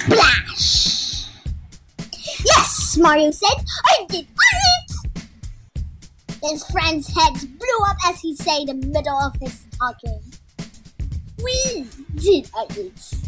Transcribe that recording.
Splash! Yes, Mario said, I did it! His friend's heads blew up as he said in the middle of his talking. We did it.